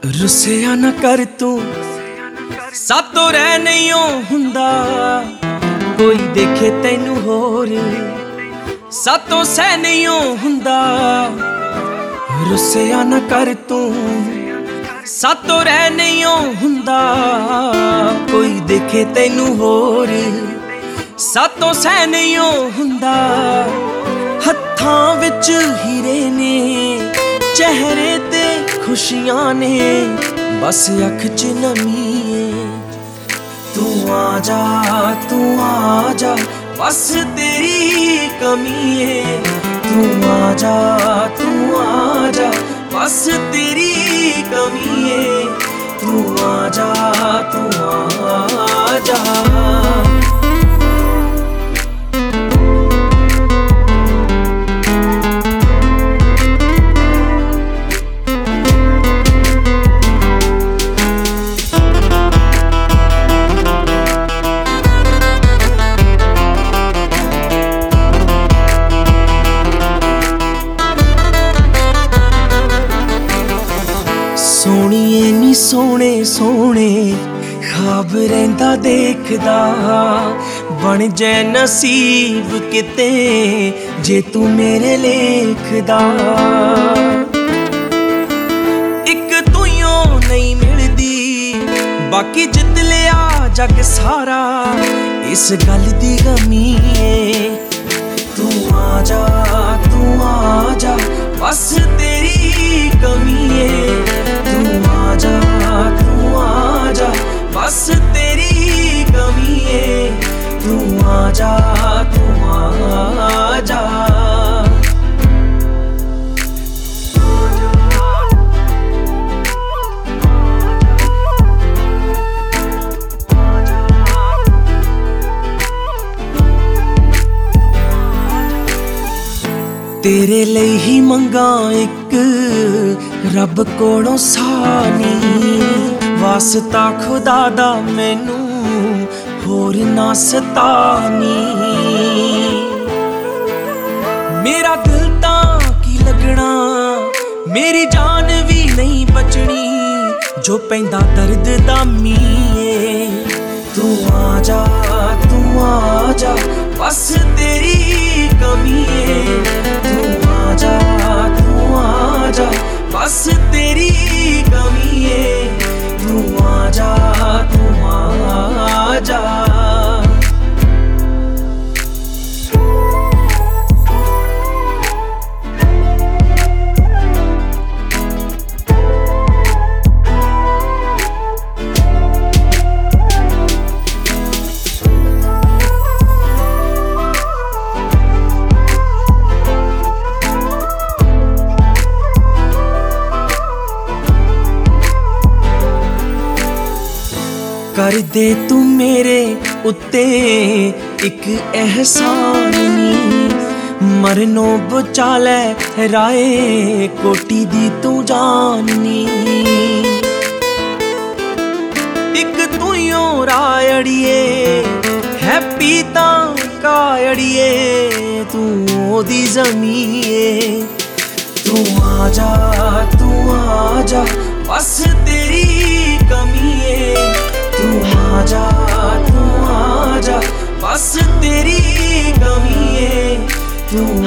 रुसिया ना कर तू सातों रह नहीं हुंदा, कोई देखे तैनू होर सातों सह नहीं हुंदा। रुसिया ना कर तू सातों रह नहीं हुंदा, कोई देखे तैनू होर सातों सह नहीं हुंदा। हत्थां विच हीरे ने चेहरे ते खुशियां ने, बस अख च नमी है। तू आजा बस तेरी कमी है। तू आजा बस तेरी कमी है। तू आजा सोहणीए नी सोहणे सोहणे ख्वाब रहिंदा देखदा, बन जै नसीब किते जे तू मेरे लेखदा। इक तूं नहीं मिलदी बाकी जित लिया जग सारा, इस गल दी गमी है। तू आजा बस तेरी कमी है। तू आजा बस तेरी कमी है। तू आजा तेरे ਲਈ ही मंगा एक रब कोलों सानी, वास्ता खुदा दा मैनू होर ना सतानी। मेरा दिल तां की लगना, मेरी जान भी नहीं बचनी, जो पैंदा दर्द दा मीए। तू आजा बस तेरी कमी है। तू आजा बस तेरी कमी है। तू आजा कर दे तू मेरे उत्ते एक एहसान नी, मरनों बचा लै राए कोटी दी तू जाननी। एक तू रायड़िए हैप्पी तां कायड़िए, तू ओदी ज़मीए। तू आजा बस तेरी कमी है। तू आजा बस तेरी कमी है। तू